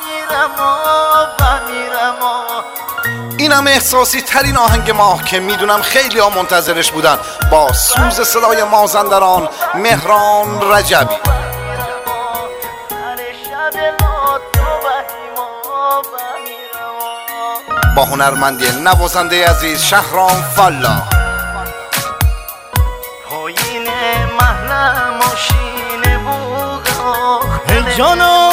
اینم احساسی ترین آهنگ ماه که میدونم خیلی ها منتظرش بودن، با سوز صدای مازندران مهران رجبی. با هنرمندی نوازنده عزیز شهرام فلا. پایین محل ماشین بوغ ای جانو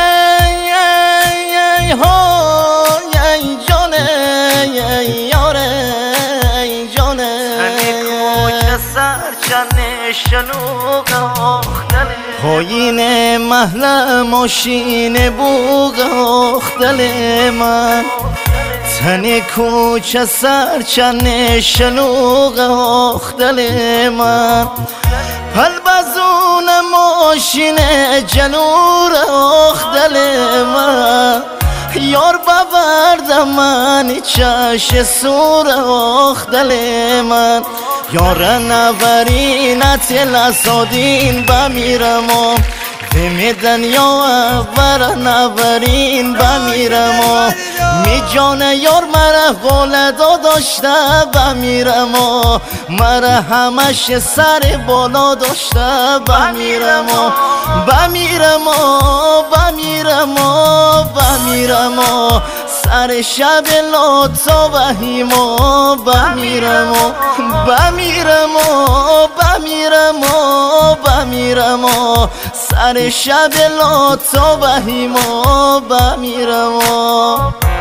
ای جانه ای یاره ای جانه کوچه سرچنه شلوغ آختله پایین محل ماشین بوغ آختله من تن کوچه سرچنه شلوغ آختل من پلبزون ماشین جلور آختل من یار ببرد من چش سور آختل من یار نورینت لسادین بمیرم و می دنیا ور نورین بمیرم و می جان یار مره ولدا داشته بمیرم و مره همش سر بالا داشته بمیرم و بمیرم و بمیرم و بمیرم و سر شب لاتا وحیم و بمیرم و بمیرم و بمیرم و بمیرم و سر شب لاتا وحیم و بمیرم و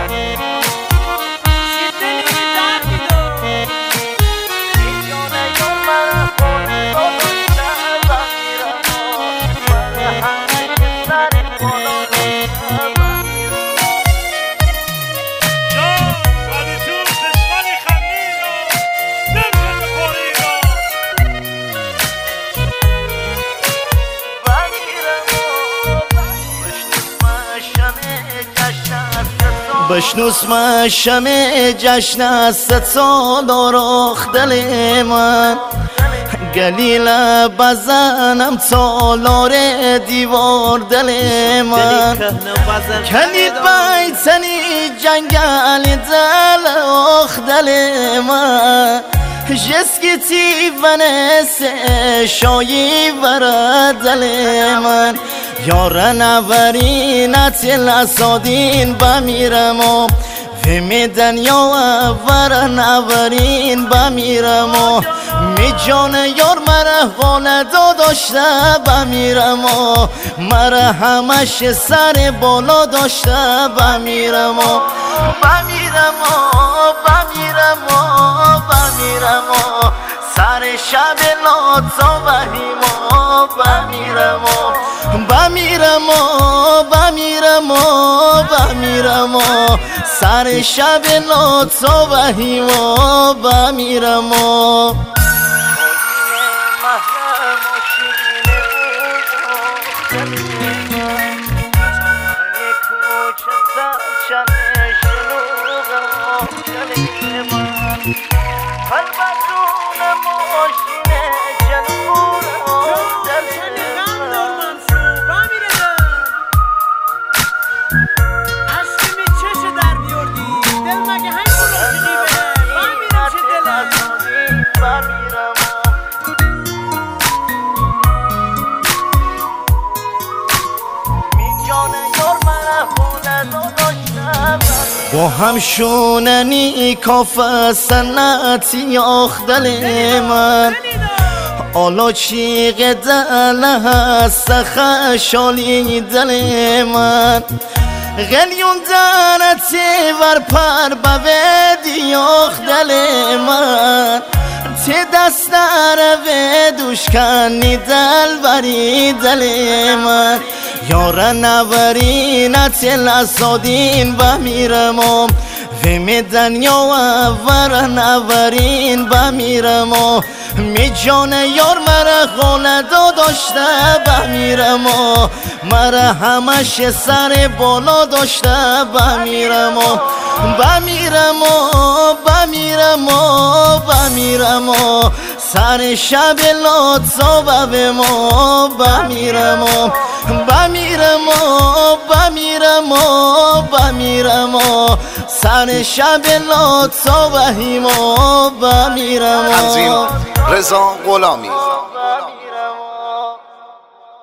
بشنوس مشم جشن از 3 سال راخ دل من گلیل بزنم تالار دیوار دل من کلید بیتنی جنگل دل آخ دل من جسکتی ونس شایی ورد دل من یار نورینت لسادین بمیرم و می دنیا ور نورین بمیرم و می جان یار مره ولدا داشته بمیرم و مره همش سر بالا داشته بمیرم و بمیرم و بمیرم و بمیرم و سر شب لاتا وحیم و بمیرم و بمیرم و بمیرم و بمیرم و سر شب لاتا وحیم و بمیرم و با هم شوننی کاف سنتی آخ دل من آلا چیغ دل هست خشالی دل من غلیون دانتی ور پر بودی آخ دل من تی دست و دوشکنی دل بری دل من یار نورینت لسادین بمیرم و می دنیا ور نورین بمیرم و می جان یار مره ولدا داشته بمیرم و مره همش سر بالا داشته بمیرم و بمیرم و بمیرم و بمیرم و سر شب لاتا ببم و بمیرم و بمیرم و بمیرم و بمیرم سر شب لطفا و هیما بمیرم تنظیم رضا غلامی.